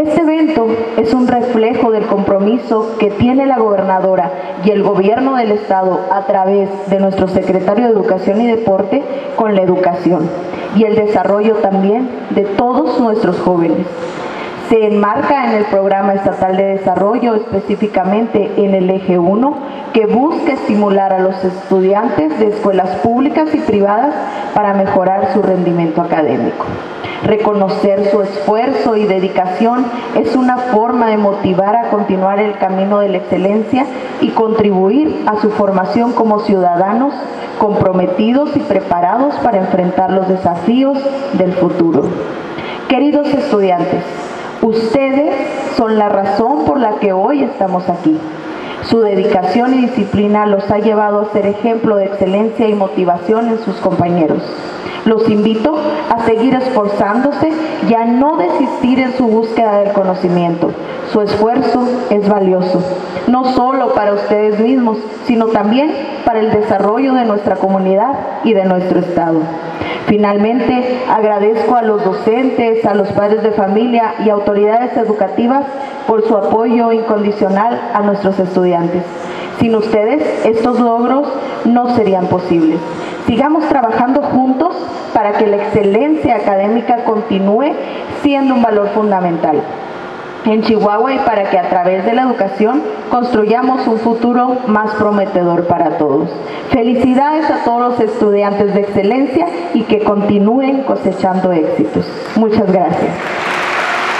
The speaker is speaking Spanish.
Este evento es un reflejo del compromiso que tiene la gobernadora y el gobierno del estado a través de nuestro secretario de Educación y Deporte con la educación y el desarrollo también de todos nuestros jóvenes. Se enmarca en el Programa Estatal de Desarrollo, específicamente en el eje 1, que busca estimular a los estudiantes de escuelas públicas y privadas para mejorar su rendimiento académico. Reconocer su esfuerzo y dedicación es una forma de motivar a continuar el camino de la excelencia y contribuir a su formación como ciudadanos comprometidos y preparados para enfrentar los desafíos del futuro. Queridos estudiantes, ustedes son la razón por la que hoy estamos aquí. Su dedicación y disciplina los ha llevado a ser ejemplo de excelencia y motivación en sus compañeros. Los invito a seguir esforzándose y a no desistir en su búsqueda del conocimiento. Su esfuerzo es valioso, no solo para ustedes mismos, sino también para el desarrollo de nuestra comunidad y de nuestro estado. Finalmente, agradezco a los docentes, a los padres de familia y autoridades educativas por su apoyo incondicional a nuestros estudiantes. Sin ustedes, estos logros no serían posibles. Sigamos trabajando juntos para que la excelencia académica continúe siendo un valor fundamental en Chihuahua y para que a través de la educación construyamos un futuro más prometedor para todos. Felicidades a todos los estudiantes de excelencia y que continúen cosechando éxitos. Muchas gracias.